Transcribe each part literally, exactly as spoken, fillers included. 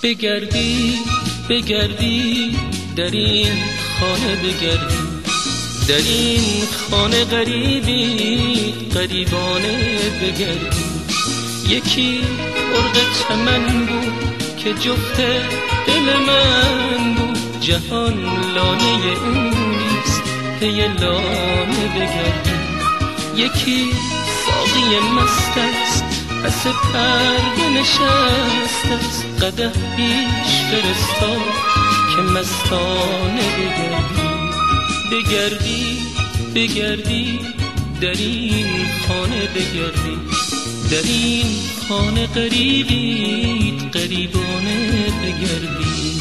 بگردی بگردی در این خانه بگردی، در این خانه غریبی غریبانه بگردی. یکی مرغ چمن بود که جفت دل من بود، جهان لانه اون نیست پی لانه بگردی. یکی ساقی مست است پس پرده نشست است، قدح پیش فرستاد که مستانه بگردی. بگردی بگردی در این خانه بگردی، در این خانه غریبی غریبانه بگردی.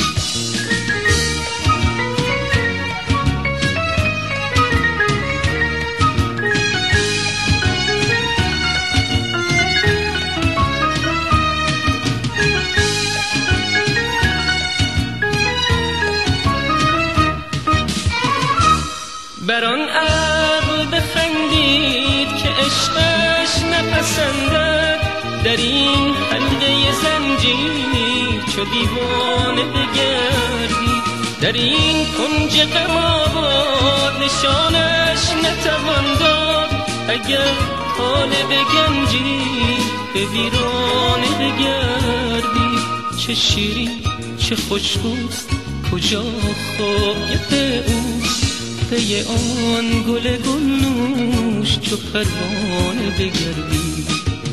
بر آن عقل بخندید که عشقش نپسندد، در این حلقه زنجیر چو دیوانه بگردی. در این کنج غم آباد نشانش نتوان داد، اگر طالب گنجی به ویرانه بگردی. چه شیرین چه خوشبوست کجا خوابگه اوست، پی آن گل گلنوش چو پروانه بگردی.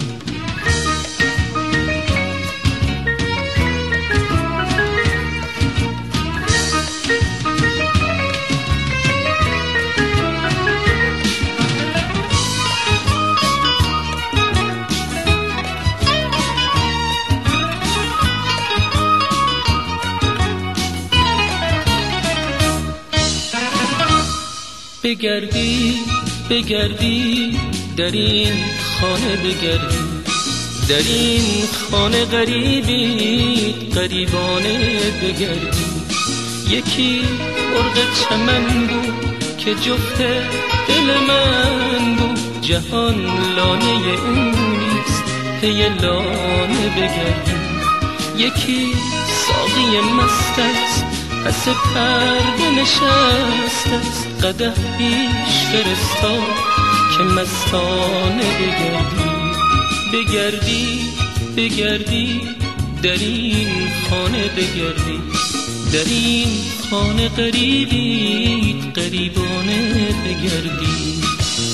بگردی بگردی در این خانه بگردی، در این خانه غریبی غریبانه بگردی. یکی مرغ چمن بود که جفت دل من بود، جهان لانه اون نیست پی لانه بگردی. یکی ساقی مست است پس پرده نشست است، قدح پیش فرستاد که مستانه بگردی. بگردی بگردی در این خانه بگردی، در این خانه غریبی غریبانه بگردی.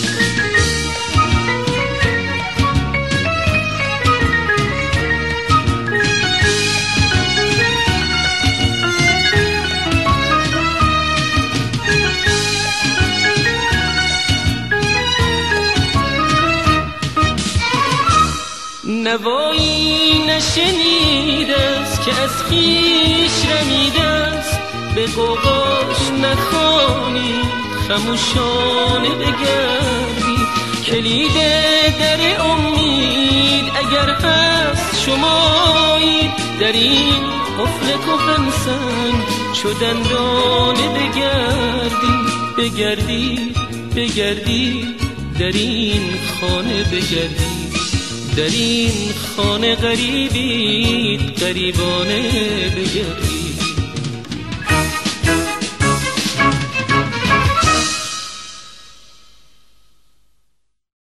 نوایی نشنیده است که از خویش رمیده است، به غوغاش نخوانی خموشانه بگردی. کلید در امید اگر هست شمایی، در این قفل کهن سنگ چو دندانه بگردی. بگردی بگردی در این خانه بگردی، در این خانه غریبی غریبانه بگردی.